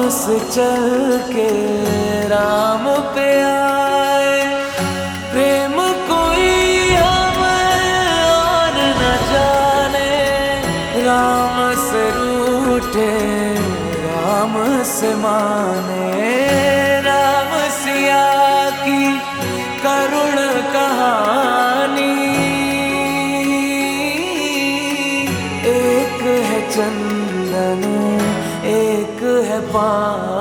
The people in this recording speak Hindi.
से चल के राम पे आए। प्रेम कोई हमें और न जाने, राम से रूठे राम से माने। राम सिया की करुण कहानी, एक है चंदन एक है पानी।